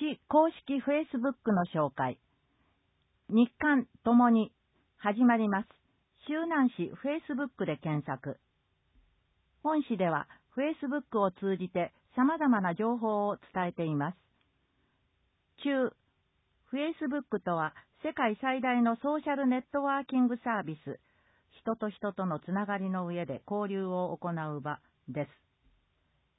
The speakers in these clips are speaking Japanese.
地公式 Facebook の紹介。日韓ともに始まります。周南市 Facebook で検索。本市では Facebook を通じて様々な情報を伝えています。中、Facebook とは世界最大のソーシャルネットワーキングサービス。人と人とのつながりの上で交流を行う場です。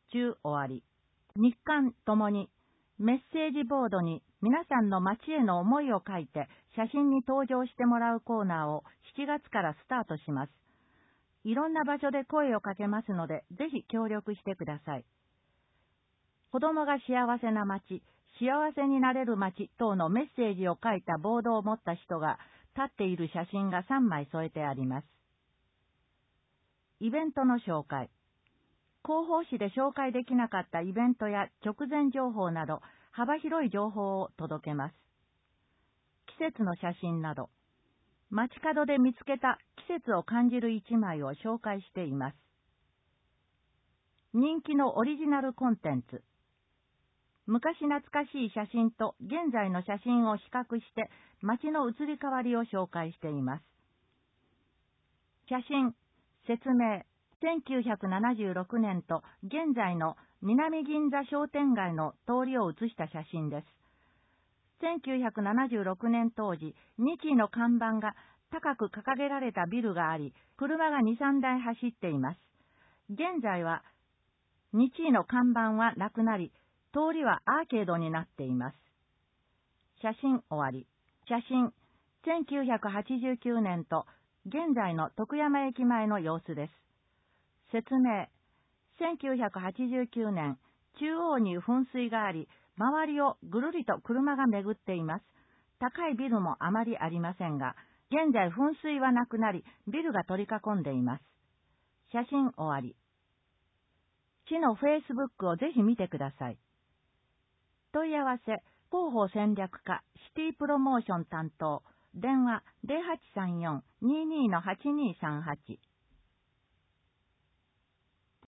中終わり。日韓ともにメッセージボードに皆さんの街への思いを書いて写真に登場してもらうコーナーを7月からスタートします。いろんな場所で声をかけますので、ぜひ協力してください。子供が幸せな街、幸せになれる街等のメッセージを書いたボードを持った人が立っている写真が3枚添えてあります。イベントの紹介。広報誌で紹介できなかったイベントや直前情報など幅広い情報を届けます。季節の写真など、街角で見つけた季節を感じる一枚を紹介しています。人気のオリジナルコンテンツ。昔懐かしい写真と現在の写真を比較して街の移り変わりを紹介しています。写真、説明。1976年と現在の南銀座商店街の通りを写した写真です。1976年当時、2基の看板が高く掲げられたビルがあり、車が2、3台走っています。現在は2基の看板はなくなり、通りはアーケードになっています。写真終わり。写真、1989年と現在の徳山駅前の様子です。説明。1989年、中央に噴水があり、周りをぐるりと車が巡っています。高いビルもあまりありませんが、現在噴水はなくなり、ビルが取り囲んでいます。写真終わり。市の Facebook をぜひ見てください。問い合わせ、広報戦略課シティプロモーション担当、電話 0834-22-8238